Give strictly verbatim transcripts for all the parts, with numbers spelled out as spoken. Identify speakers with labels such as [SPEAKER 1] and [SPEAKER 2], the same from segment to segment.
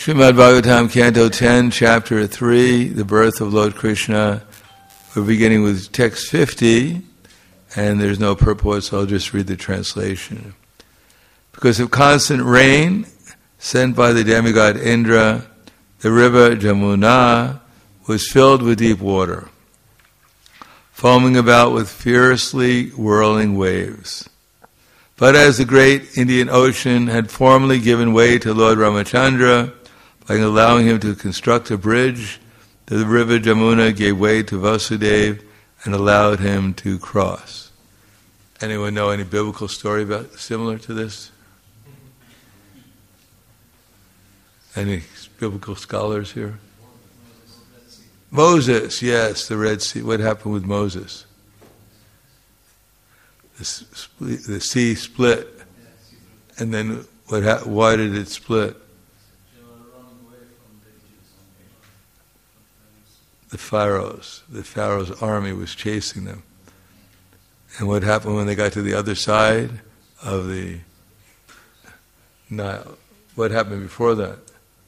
[SPEAKER 1] Srimad Bhagavatam, Canto ten, Chapter three, The Birth of Lord Krishna. We're beginning with text fifty, and there's no purport, so I'll just read the translation. Because of constant rain sent by the demigod Indra, the river Jamuna was filled with deep water, foaming about with fiercely whirling waves. But as the great Indian Ocean had formerly given way to Lord Ramachandra by allowing him to construct a bridge, the river Jamuna gave way to Vasudeva and allowed him to cross. Anyone know any biblical story about similar to this? Any biblical scholars here? Moses, yes, the Red Sea. What happened with Moses? The, the sea split, and then what? Ha- why did it split? The pharaohs, the pharaoh's army was chasing them. And what happened when they got to the other side of the Nile? What happened before that?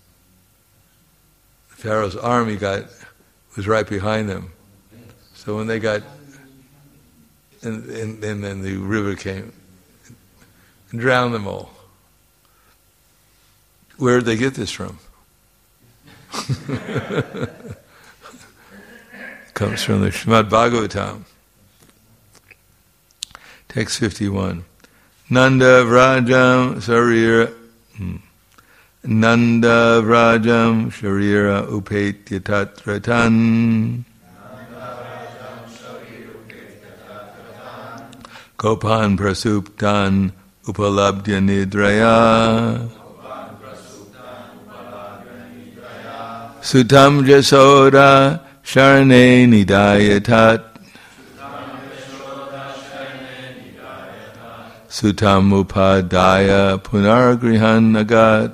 [SPEAKER 1] The pharaoh's army got was right behind them. So when they got And, and, and then the river came and drowned them all. Where did they get this from? Comes from the Srimad Bhagavatam. Text fifty-one. Nanda Vrajam Sarira hmm. Nanda Vrajam Sharira Upetya Tatratan Gopan Prasuptan Upalabdya Nidraya Sutam Jasoda Sharane Nidayatat Sutam Upadaya Punargrihan Nagat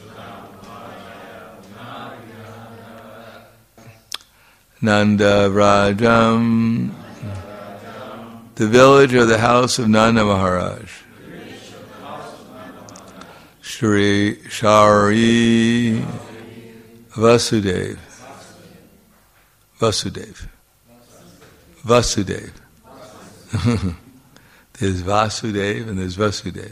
[SPEAKER 1] Nanda Vrajam, the village of the house of Nanda Maharaj. Shri Shari Vasudeva. Vasudeva. Vasudeva. There's Vasudeva and there's Vasudeva.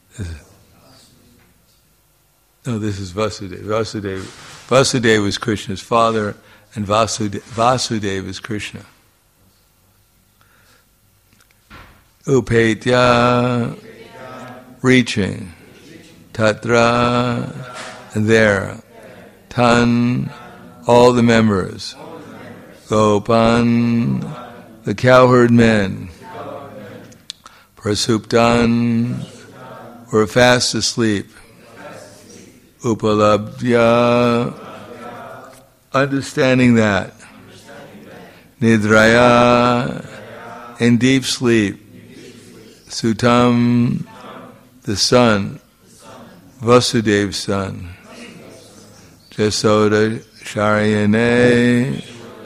[SPEAKER 1] No, this is Vasudeva. Vasudeva. Vasudeva is Krishna's father, and Vasudeva, Vasudeva is Krishna. Upetya, reaching. Tatra, there. Tan, all the members. Gopan, the cowherd men. Prasuptan, were fast asleep. Upalabdya, understanding that. Nidraya, in deep sleep. Sutam, the son, Vasudeva's son. Jasoda Sharyane,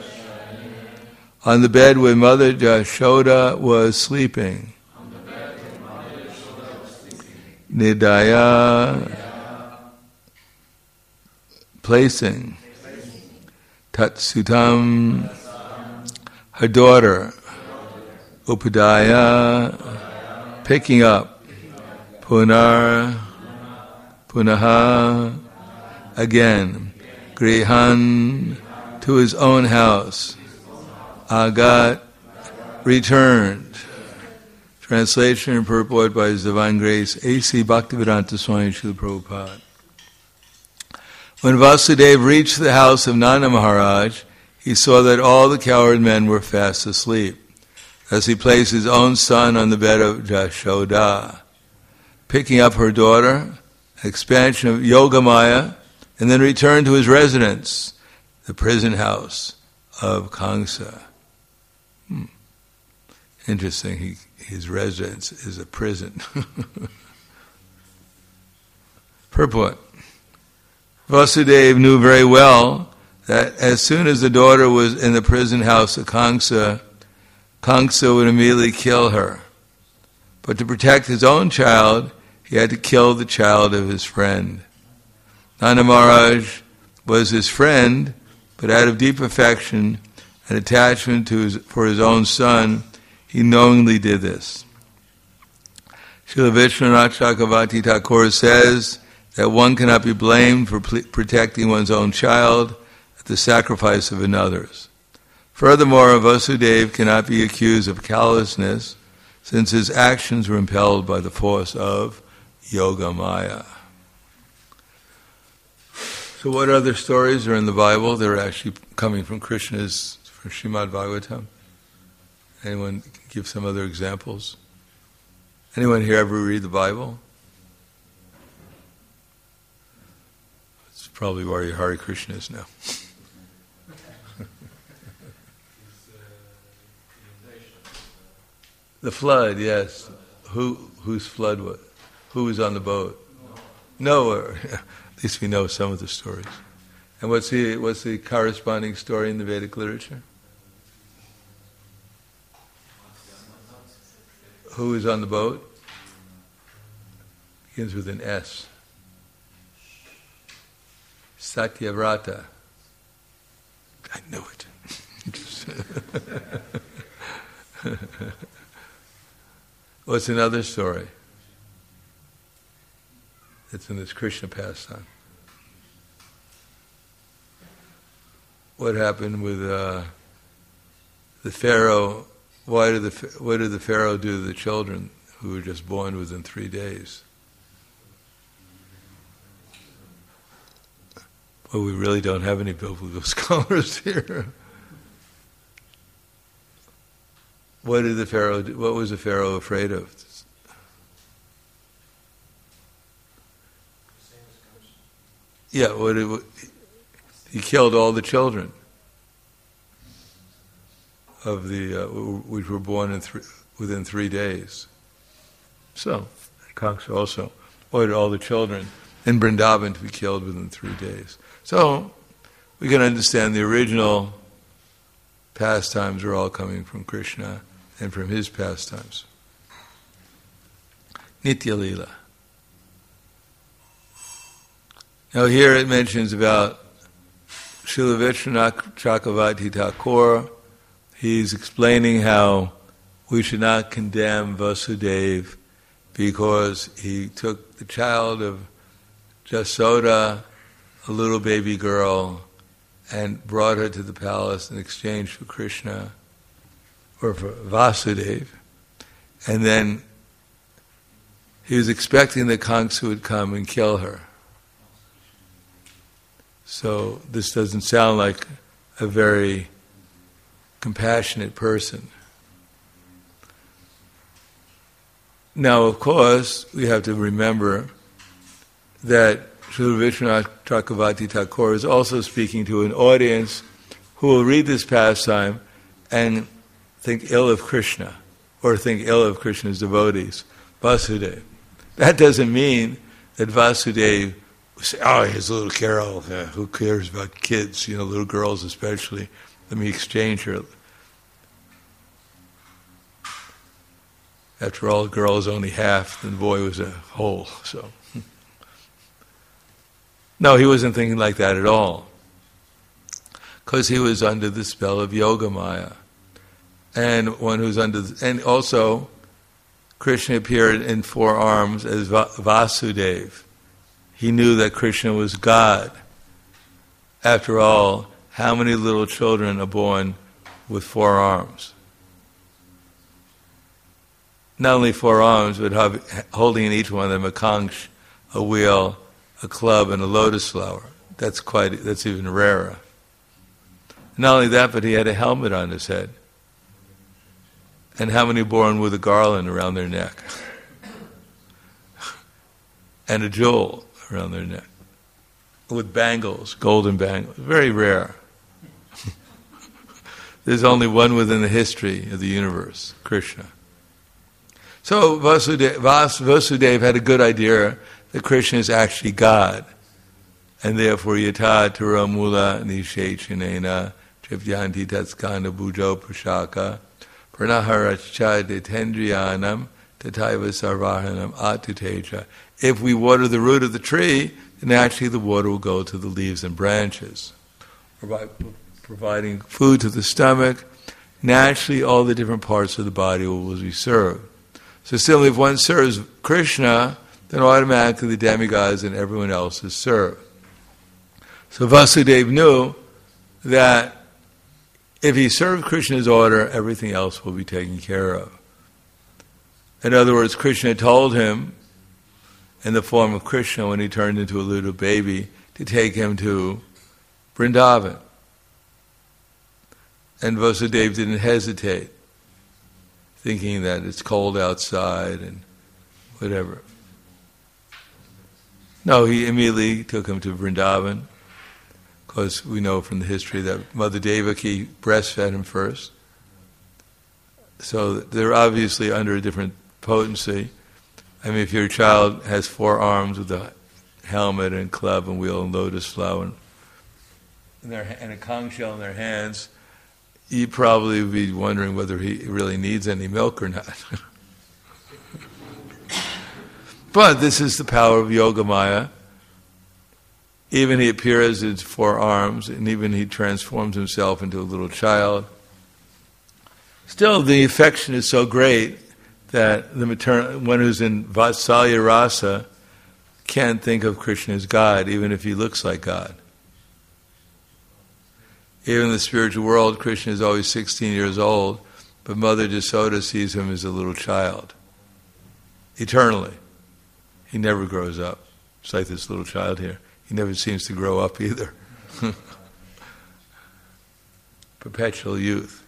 [SPEAKER 1] on the bed where Mother Jashoda was sleeping. Nidaya, placing. Tatsutam, her daughter. Upadaya, picking up. Punar, punaha, again. Grihan, to his own house. Agat, returned. Translation and purport by His Divine Grace, A C Bhaktivedanta Swami Srila Prabhupada. When Vasudeva reached the house of Nanda Maharaj, he saw that all the cowherd men were fast asleep. Thus he placed his own son on the bed of Jashoda, picking up her daughter, expansion of Yogamaya, and then returned to his residence, the prison house of Kamsa. Hmm. Interesting, he, his residence is a prison. Purport. Vasudeva knew very well that as soon as the daughter was in the prison house of Kamsa, Kamsa would immediately kill her. But to protect his own child, he had to kill the child of his friend. Nanda Maharaj was his friend, but out of deep affection and attachment to his, for his own son, he knowingly did this. Srila Vishwanath Chakravarti Thakur says that one cannot be blamed for pl- protecting one's own child at the sacrifice of another's. Furthermore, Vasudeva cannot be accused of callousness, since his actions were impelled by the force of Yoga Maya. So what other stories are in the Bible? They're actually coming from Krishna's, from Srimad Bhagavatam. Anyone give some other examples? Anyone here ever read the Bible? It's probably where your Hare Krishna is now. The flood, yes. Who whose flood was? Who was on the boat? Noah. At least we know some of the stories. And what's the what's the corresponding story in the Vedic literature? Who is on the boat? Begins with an S. Satyavrata. I knew it. What's another story? It's in this Krishna pastime. What happened with uh, the Pharaoh? Why did the what did the Pharaoh do to the children who were just born within three days? Well, we really don't have any biblical scholars here. What did the Pharaoh do? What was the Pharaoh afraid of? Yeah, what did, he killed all the children of the uh, which were born in three, within three days. So, Kansa also ordered all the children in Vrindavan to be killed within three days. So, we can understand the original pastimes are all coming from Krishna and from his pastimes. Nitya Leela. Now here it mentions about Srila Vishwanath Chakravarti Thakur. He's explaining how we should not condemn Vasudeva because he took the child of Jasoda, a little baby girl, and brought her to the palace in exchange for Krishna, or for Vasudeva. And then he was expecting that Kamsa would come and kill her. So this doesn't sound like a very compassionate person. Now, of course, we have to remember that Srila Vishwanath Chakravarti Thakur is also speaking to an audience who will read this pastime and think ill of Krishna, or think ill of Krishna's devotees, Vasudeva. That doesn't mean that Vasudeva would say, oh, here's a little Carol, uh, who cares about kids, you know, little girls especially, let me exchange her. After all, the girl is only half, and the boy was a whole, so... No, he wasn't thinking like that at all. Because he was under the spell of Yoga Maya. And one who's under... The, and also, Krishna appeared in four arms as Va- Vasudeva. He knew that Krishna was God. After all, how many little children are born with four arms? Not only four arms, but have, holding in each one of them a conch, a wheel, a club, and a lotus flower. That's quite, that's even rarer. Not only that, but he had a helmet on his head. And how many born with a garland around their neck? And a jewel around their neck. With bangles, golden bangles. Very rare. There's only one within the history of the universe, Krishna. So Vasudeva, Vas, Vasudeva had a good idea that Krishna is actually God. And therefore, yata tura mula nishechanena tripyanti tatskanda bujo prashaka pranaharacha detendriyanam tataiva sarvahanam atuteja. If we water the root of the tree, naturally the water will go to the leaves and branches. Or by providing food to the stomach, naturally all the different parts of the body will be served. So similarly, if one serves Krishna, then automatically the demigods and everyone else is served. So Vasudeva knew that if he served Krishna's order, everything else will be taken care of. In other words, Krishna told him, in the form of Krishna when he turned into a little baby, to take him to Vrindavan. And Vasudeva didn't hesitate, thinking that it's cold outside and whatever. No, he immediately took him to Vrindavan, because we know from the history that Mother Devaki breastfed him first. So they're obviously under a different potency. I mean, if your child has four arms with a helmet and club and wheel and lotus flower and, and, their, and a conch shell in their hands, you'd probably be wondering whether he really needs any milk or not. But this is the power of Yogamaya. Even he appears in four arms, and even he transforms himself into a little child. Still, the affection is so great that the maternal, one who's in Vatsalya Rasa can't think of Krishna as God, even if he looks like God. Even in the spiritual world, Krishna is always sixteen years old, but Mother Jasoda sees him as a little child. Eternally. He never grows up. It's like this little child here. He never seems to grow up either. Perpetual youth.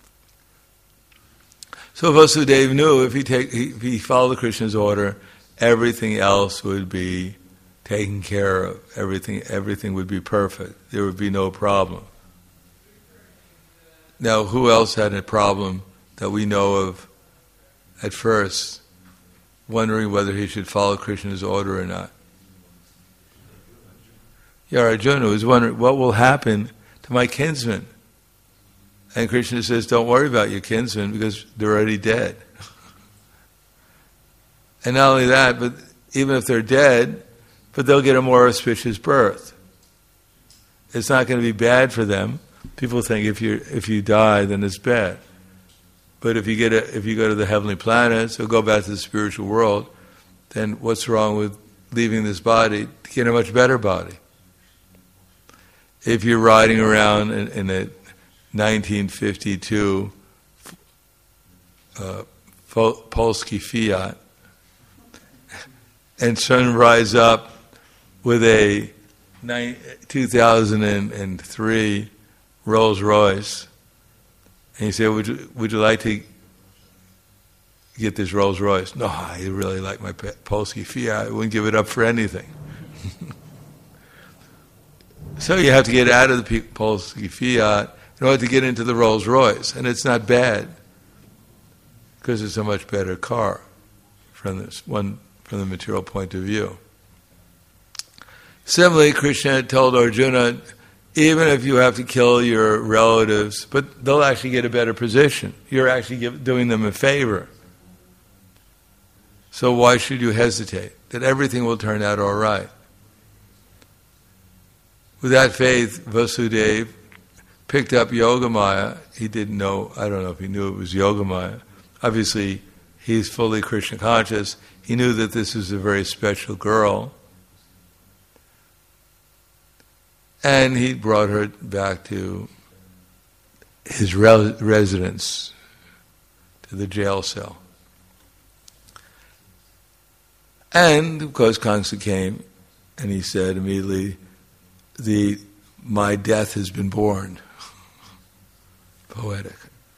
[SPEAKER 1] So Vasudeva knew if he, take, if he followed Krishna's order, everything else would be taken care of. Everything, everything would be perfect. There would be no problem. Now, who else had a problem that we know of at first, wondering whether he should follow Krishna's order or not? Yeah, Arjuna was wondering, what will happen to my kinsmen? And Krishna says, don't worry about your kinsmen because they're already dead. And not only that, but even if they're dead, but they'll get a more auspicious birth. It's not going to be bad for them. People think if you if you die, then it's bad. But if you get a, if you go to the heavenly planets or go back to the spiritual world, then what's wrong with leaving this body to get a much better body? If you're riding around in, in a nineteen fifty-two uh, Polski Fiat and sun rise up with a two thousand three Rolls Royce, and you say, would you, would you like to get this Rolls Royce? No, I really like my Polski Fiat. I wouldn't give it up for anything. So you have to get out of the Polski Fiat in order to get into the Rolls Royce. And it's not bad, because it's a much better car from this one from the material point of view. Similarly, Krishna told Arjuna, even if you have to kill your relatives, but they'll actually get a better position. You're actually give, doing them a favor. So why should you hesitate? That everything will turn out all right. With that faith, Vasudeva picked up Yogamaya. He didn't know, I don't know if he knew it was Yogamaya. Obviously, he's fully Krishna conscious. He knew that this was a very special girl. And he brought her back to his re- residence, to the jail cell. And, of course, Kamsa came, and he said immediately, the my death has been born. Poetic.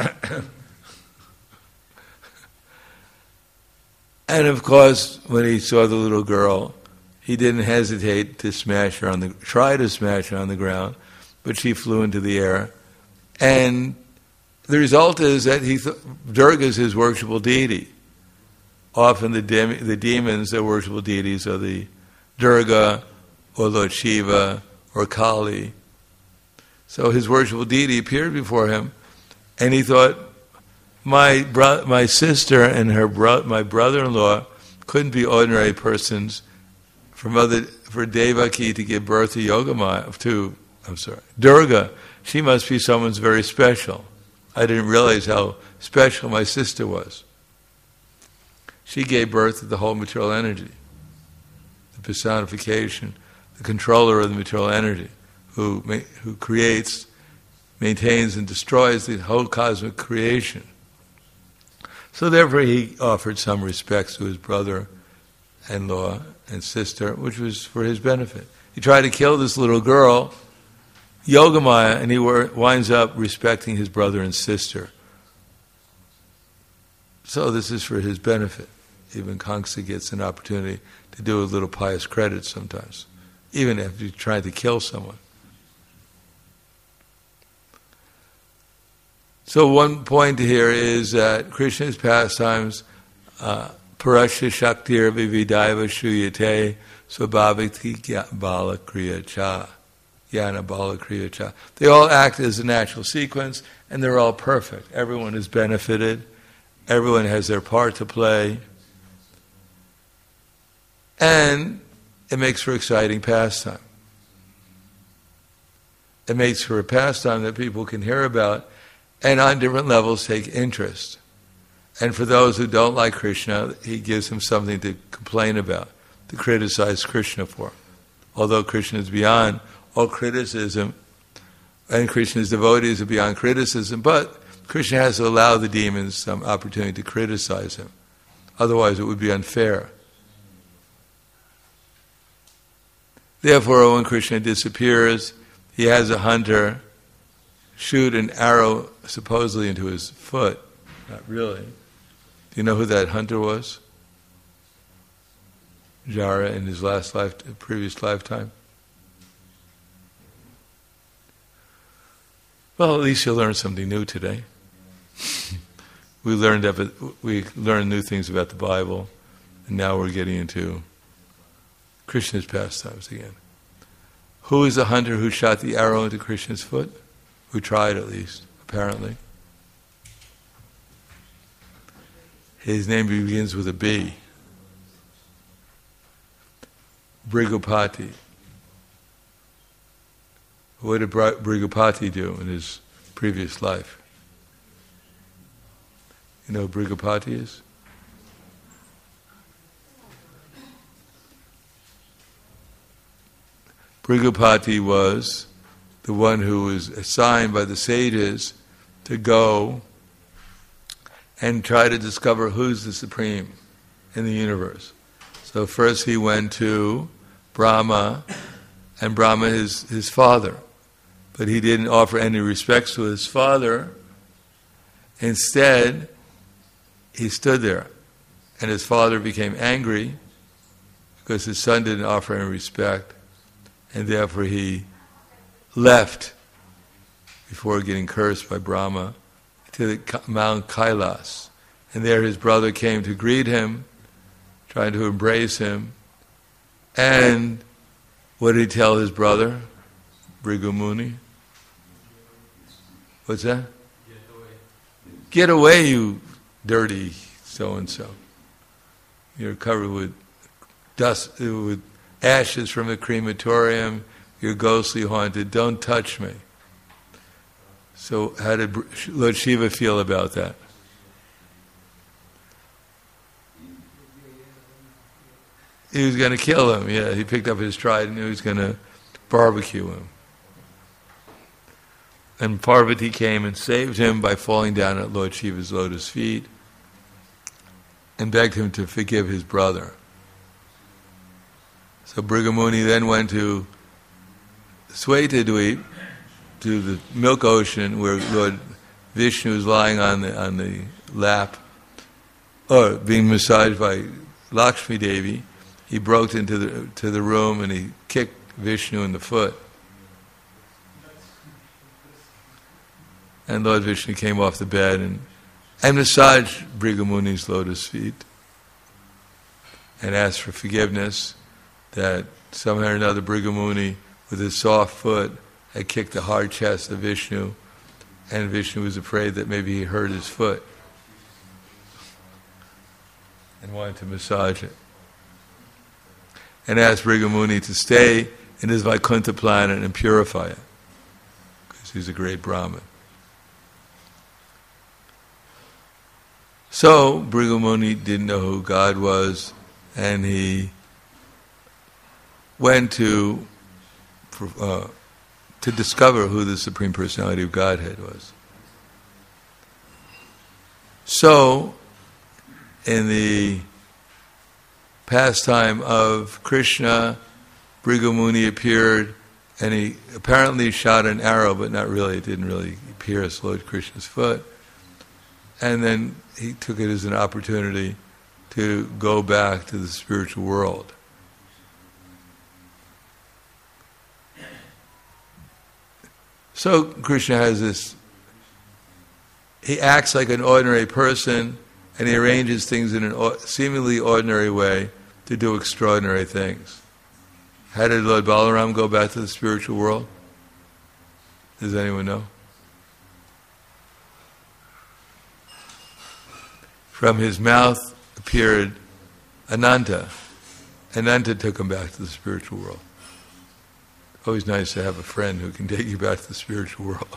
[SPEAKER 1] And, of course, when he saw the little girl, he didn't hesitate to smash her on the, try to smash her on the ground, but she flew into the air. And the result is that he th- Durga is his worshipful deity. Often the, dem- the demons, their worshipful deities are the Durga or Lord Shiva or Kali. So his worshipful deity appeared before him, and he thought, my bro- my sister and her bro- my brother-in-law couldn't be ordinary persons from other for Devaki to give birth to Yogamaya, to, I'm sorry, Durga, she must be someone's very special. I didn't realize how special my sister was. She gave birth to the whole material energy, the personification, the controller of the material energy, who who creates, maintains, and destroys the whole cosmic creation. So therefore he offered some respects to his brother-in-law and sister, which was for his benefit. He tried to kill this little girl, Yogamaya, and he winds up respecting his brother and sister. So this is for his benefit. Even Kamsa gets an opportunity to do a little pious credit sometimes, even after he's trying to kill someone. So one point here is that Krishna's pastimes, uh, Parasya Shaktir Vividaiva Shuyate Swabhaviti Bala Kriya Cha. Yana Bala Kriya Cha. They all act as a natural sequence, and they're all perfect. Everyone is benefited. Everyone has their part to play. And it makes for exciting pastime. It makes for a pastime that people can hear about and on different levels take interest. And for those who don't like Krishna, he gives them something to complain about, to criticize Krishna for. Although Krishna is beyond all criticism, and Krishna's devotees are beyond criticism, but Krishna has to allow the demons some opportunity to criticize him. Otherwise it would be unfair. Therefore, when Krishna disappears, he has a hunter shoot an arrow supposedly into his foot. Not really. Do you know who that hunter was? Jara in his last life, previous lifetime. Well, at least you'll learn something new today. we learned about, we learned new things about the Bible, and now we're getting into Krishna's pastimes again. Who is the hunter who shot the arrow into Krishna's foot? Who tried, at least, apparently. His name begins with a B. Brigupati. What did Brigupati do in his previous life? You know who Brigupati is? Brigupati was the one who was assigned by the sages to go and try to discover who's the supreme in the universe. So first he went to Brahma, and Brahma is his father. But he didn't offer any respects to his father. Instead, he stood there, and his father became angry because his son didn't offer any respect, and therefore he left before getting cursed by Brahma to the Mount Kailas. And there his brother came to greet him, trying to embrace him. And what did he tell his brother, Bhrigu Muni? What's that? Get away. Get away, you dirty so-and-so. You're covered with dust, with ashes from the crematorium. You're ghostly haunted. Don't touch me. So how did Lord Shiva feel about that? He was going to kill him. Yeah, he picked up his trident and he was going to barbecue him. And Parvati came and saved him by falling down at Lord Shiva's lotus feet and begged him to forgive his brother. So Bhrigu Muni then went to Svetadweep, to the milk ocean where Lord Vishnu is lying on the on the lap, or being massaged by Lakshmi Devi. He broke into the to the room and he kicked Vishnu in the foot. And Lord Vishnu came off the bed and, and massaged Bhrigu Muni's lotus feet and asked for forgiveness that somehow or another Bhrigu Muni, with his soft foot, had kicked the hard chest of Vishnu, and Vishnu was afraid that maybe he hurt his foot and wanted to massage it. and asked Brigamuni to stay in his Vaikuntha planet and purify it, because he's a great Brahmin. So Brigamuni didn't know who God was, and he went to uh, to discover who the Supreme Personality of Godhead was. So, in the pastime of Krishna, Brigamuni appeared, and he apparently shot an arrow, but not really, it didn't really pierce Lord Krishna's foot. And then he took it as an opportunity to go back to the spiritual world. So Krishna has this, he acts like an ordinary person, and he arranges things in a seemingly ordinary way to do extraordinary things. How did Lord Balaram go back to the spiritual world? Does anyone know? From his mouth appeared Ananta. Ananta took him back to the spiritual world. Always nice to have a friend who can take you back to the spiritual world.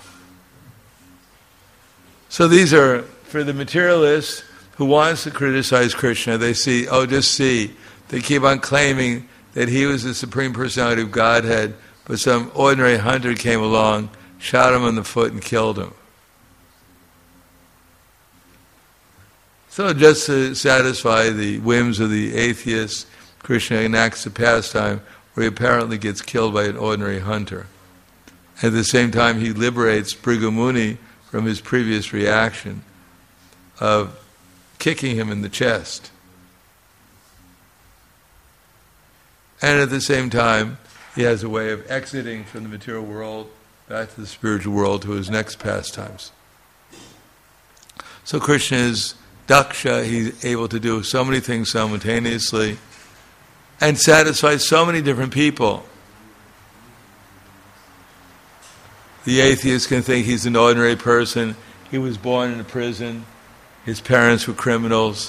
[SPEAKER 1] So these are, for the materialists who wants to criticize Krishna, they see, oh, just see, they keep on claiming that he was the Supreme Personality of Godhead, but some ordinary hunter came along, shot him on the foot and killed him. So just to satisfy the whims of the atheists, Krishna enacts a pastime where he apparently gets killed by an ordinary hunter. At the same time, he liberates Brigamuni from his previous reaction of kicking him in the chest. And at the same time, he has a way of exiting from the material world back to the spiritual world to his next pastimes. So Krishna is Daksha, he's able to do so many things simultaneously and satisfy so many different people. The atheist can think he's an ordinary person. He was born in a prison. His parents were criminals.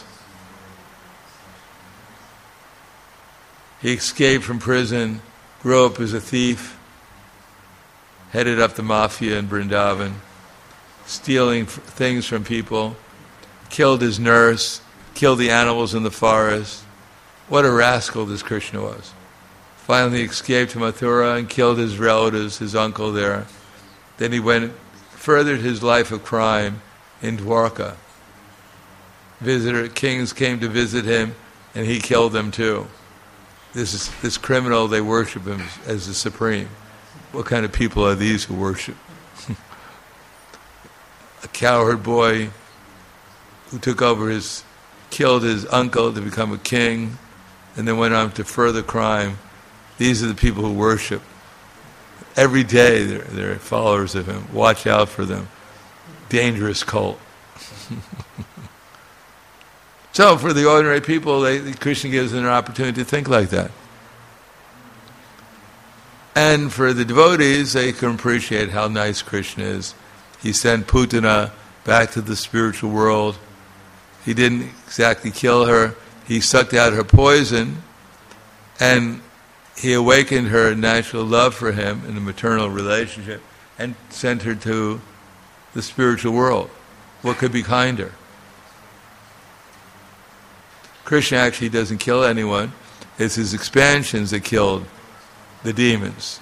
[SPEAKER 1] He escaped from prison, grew up as a thief, headed up the mafia in Vrindavan, stealing f- things from people, killed his nurse, killed the animals in the forest. What a rascal this Krishna was. Finally escaped to Mathura and killed his relatives, his uncle there. Then he went, furthered his life of crime in Dwarka. Visitor kings came to visit him, and he killed them too. This is this criminal, they worship him as the supreme. What kind of people are these who worship? A cowherd boy who took over his, killed his uncle to become a king, and then went on to further crime. These are the people who worship. Every day they're, they're followers of him. Watch out for them. Dangerous cult. So for the ordinary people, they, Krishna gives them an opportunity to think like that. And for the devotees, they can appreciate how nice Krishna is. He sent Putana back to the spiritual world. He didn't exactly kill her. He sucked out her poison, and he awakened her natural love for him in a maternal relationship and sent her to the spiritual world. What could be kinder? Krishna actually doesn't kill anyone. It's his expansions that killed the demons.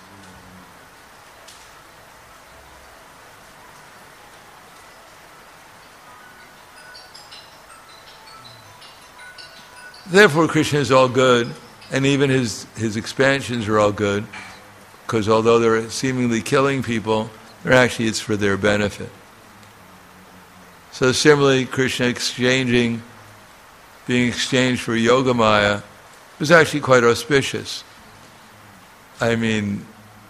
[SPEAKER 1] Therefore, Krishna is all good, and even his, his expansions are all good, because although they're seemingly killing people, they're actually, it's for their benefit. So similarly, Krishna exchanging, being exchanged for Yogamaya was actually quite auspicious. I mean,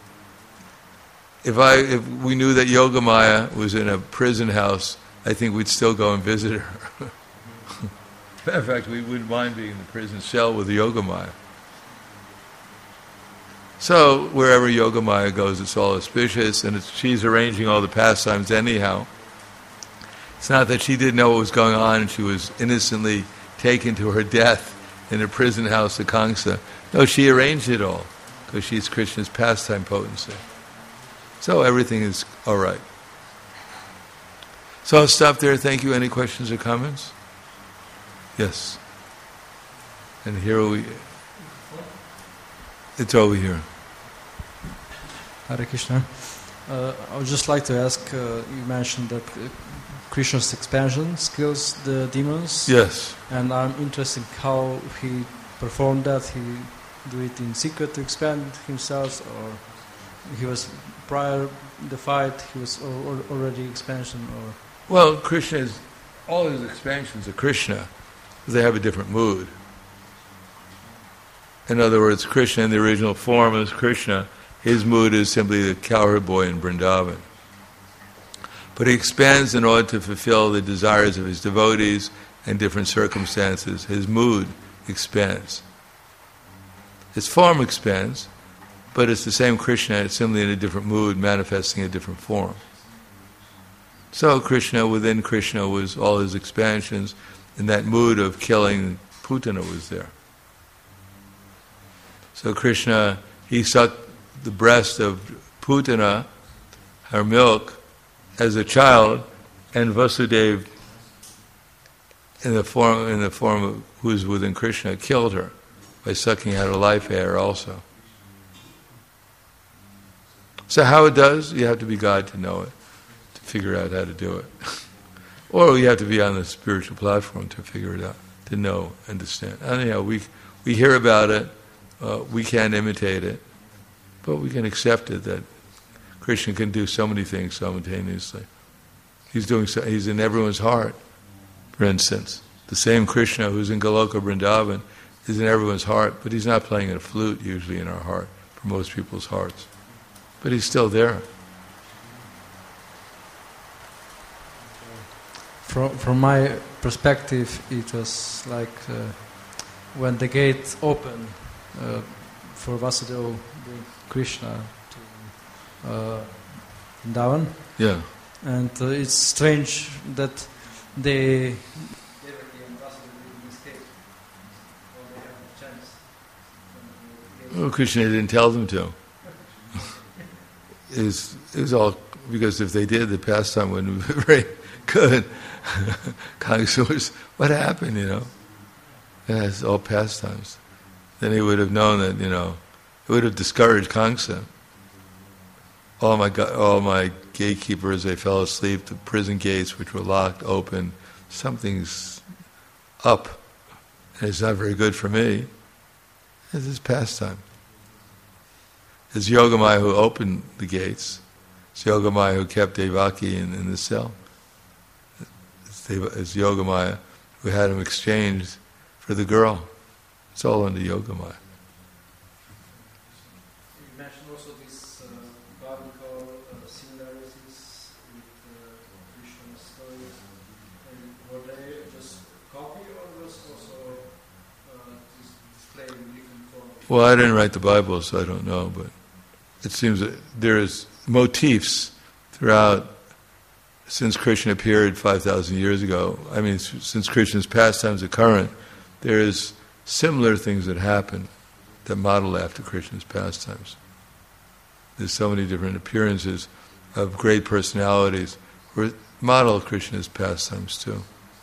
[SPEAKER 1] if I if we knew that Yogamaya was in a prison house, I think we'd still go and visit her. Matter of fact, we wouldn't mind being in the prison cell with Yogamaya. So wherever Yogamaya goes, it's all auspicious, and it's, she's arranging all the pastimes anyhow. It's not that she didn't know what was going on and she was innocently taken to her death in a prison house at Kangsa. No, she arranged it all, because she's Krishna's pastime potency. So everything is all right. So I'll stop there. Thank you. Any questions or comments? Yes. And here we... It's over here.
[SPEAKER 2] Hare Krishna. Uh, I would just like to ask, uh, you mentioned that uh, Krishna's expansion kills the demons.
[SPEAKER 1] Yes.
[SPEAKER 2] And I'm interested in how he performed that. He do it in secret to expand himself, or he was prior the fight, he was al- already expansion, or...
[SPEAKER 1] Well, Krishna is... All his expansions of Krishna, they have a different mood. In other words, Krishna in the original form as Krishna, his mood is simply the cowherd boy in Vrindavan. But he expands in order to fulfill the desires of his devotees and different circumstances. His mood expands. His form expands, but it's the same Krishna, it's simply in a different mood, manifesting a different form. So Krishna, within Krishna was all his expansions, and that mood of killing Putana was there. So Krishna, he sucked the breast of Putana, her milk, as a child, and Vasudeva, in the form in the form of who is within Krishna, killed her by sucking out her life air also. So how it does, you have to be God to know it, to figure out how to do it. Or you have to be on the spiritual platform to figure it out, to know, understand. Anyhow, we we hear about it, uh, we can't imitate it, but we can accept it that Krishna can do so many things simultaneously. He's doing so, he's in everyone's heart, for instance. The same Krishna who's in Goloka Vrindavan is in everyone's heart, but he's not playing a flute usually in our heart, for most people's hearts. But he's still there.
[SPEAKER 2] From from my perspective, it was like uh, when the gate opened uh, for Vasudeva, Krishna, to uh, Vrindavan.
[SPEAKER 1] Yeah.
[SPEAKER 2] And uh, it's strange that they...
[SPEAKER 1] Well, Krishna didn't tell them to. It was, it was all because if they did, the pastime wouldn't be very good. Kamsa was, what happened, you know? Yeah, it's all pastimes. Then he would have known that, you know, it would have discouraged Kamsa. All my all my gatekeepers, they fell asleep. The prison gates, which were locked, open. Something's up, and it's not very good for me. It's his pastime. It's Yogamaya who opened the gates. It's Yogamaya who kept Devaki in, in the cell. It's, Deva, it's Yogamaya who had him exchanged for the girl. It's all under Yogamaya.
[SPEAKER 2] You mentioned also these uh, biblical uh, similarities with uh, Krishna's stories. And were they just copy, or was also uh, displayed in different forms?
[SPEAKER 1] Well, I didn't write the Bible, so I don't know, but it seems that there's motifs throughout, since Krishna appeared five thousand years ago. I mean, since Krishna's pastimes are current, there's similar things that happen that model after Krishna's pastimes. There's so many different appearances of great personalities who model Krishna's pastimes too.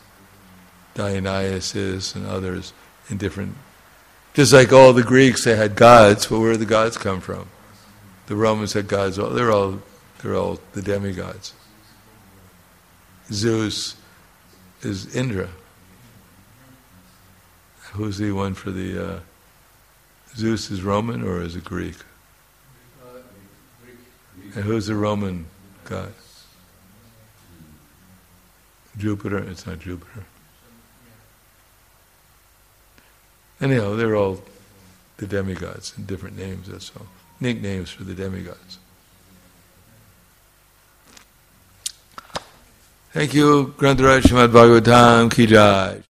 [SPEAKER 1] Dionysus and others in different... Just like all the Greeks, they had gods, but where did the gods come from? The Romans had gods, they're all, they're all the demigods. Zeus is Indra. Who's the one for the... Uh, Zeus is Roman or is it Greek?
[SPEAKER 2] Uh, Greek.
[SPEAKER 1] And who's the Roman god? Jupiter? It's not Jupiter. Anyhow, they're all the demigods and different names, that's all. Nicknames for the demigods. Thank you. Grantaraj Srimad Bhagavatam Ki Jai.